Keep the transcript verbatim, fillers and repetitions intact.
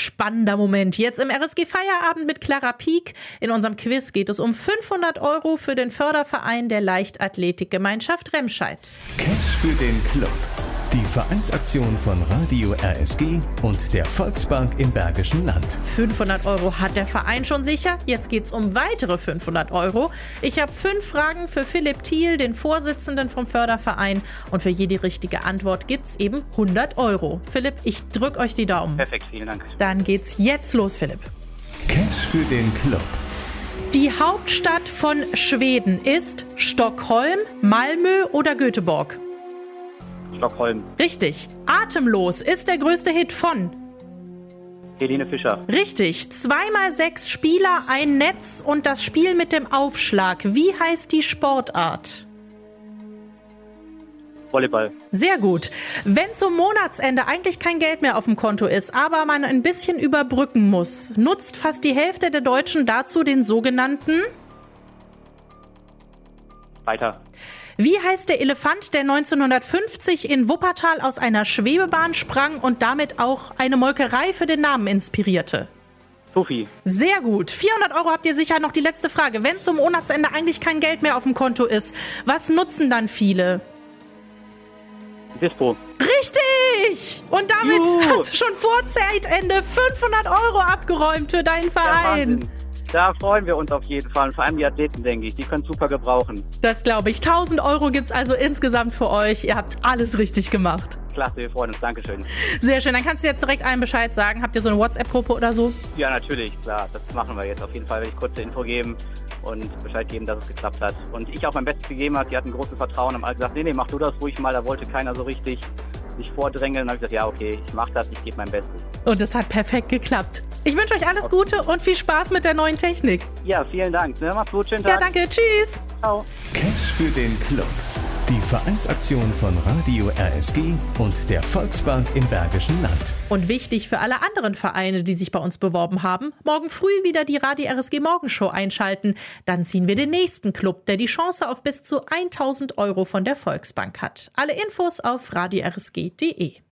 spannender Moment. Jetzt im R S G Feierabend mit Clara Pieck. In unserem Quiz geht es um fünfhundert Euro für den Förderverein der Leichtathletikgemeinschaft Remscheid. Cash für den Club. Die Vereinsaktion von Radio R S G und der Volksbank im Bergischen Land. fünfhundert Euro hat der Verein schon sicher. Jetzt geht's um weitere fünfhundert Euro. Ich habe fünf Fragen für Philipp Thiel, den Vorsitzenden vom Förderverein. Und für jede richtige Antwort gibt's eben hundert Euro. Philipp, ich drück euch die Daumen. Perfekt, vielen Dank. Dann geht's jetzt los, Philipp. Cash für den Club. Die Hauptstadt von Schweden ist Stockholm, Malmö oder Göteborg? Stockholm. Richtig. Atemlos ist der größte Hit von? Helene Fischer. Richtig. Zweimal sechs Spieler, ein Netz und das Spiel mit dem Aufschlag. Wie heißt die Sportart? Volleyball. Sehr gut. Wenn zum Monatsende eigentlich kein Geld mehr auf dem Konto ist, aber man ein bisschen überbrücken muss, nutzt fast die Hälfte der Deutschen dazu den sogenannten... Weiter. Wie heißt der Elefant, der neunzehnhundertfünfzig in Wuppertal aus einer Schwebebahn sprang und damit auch eine Molkerei für den Namen inspirierte? Sophie. Sehr gut. vierhundert Euro habt ihr sicher. Noch die letzte Frage. Wenn zum Monatsende eigentlich kein Geld mehr auf dem Konto ist, was nutzen dann viele? Dispo. Richtig! Und damit Juhu. hast du schon vor Zeitende fünfhundert Euro abgeräumt für deinen Verein. Ja, da freuen wir uns auf jeden Fall. Und vor allem die Athleten, denke ich. Die können super gebrauchen. Das glaube ich. tausend Euro gibt's also insgesamt für euch. Ihr habt alles richtig gemacht. Klasse, wir freuen uns. Dankeschön. Sehr schön. Dann kannst du jetzt direkt allen Bescheid sagen. Habt ihr so eine WhatsApp-Gruppe oder so? Ja, natürlich. Klar, das machen wir jetzt. Auf jeden Fall werde ich kurze Info geben und Bescheid geben, dass es geklappt hat. Und ich auch mein Bestes gegeben habe. Die hatten großes Vertrauen. Haben alle gesagt, nee, nee, mach du das ruhig mal. Da wollte keiner so richtig sich vordrängeln. Und dann habe ich gesagt, ja, okay, ich mache das. Ich gebe mein Bestes. Und es hat perfekt geklappt. Ich wünsche euch alles Gute und viel Spaß mit der neuen Technik. Ja, vielen Dank. Ne, macht's gut. Schönen Tag. Ja, danke. Tschüss. Ciao. Cash für den Club. Die Vereinsaktion von Radio R S G und der Volksbank im Bergischen Land. Und wichtig für alle anderen Vereine, die sich bei uns beworben haben, morgen früh wieder die Radio R S G Morgenshow einschalten. Dann ziehen wir den nächsten Club, der die Chance auf bis zu tausend Euro von der Volksbank hat. Alle Infos auf radio r s g punkt d e.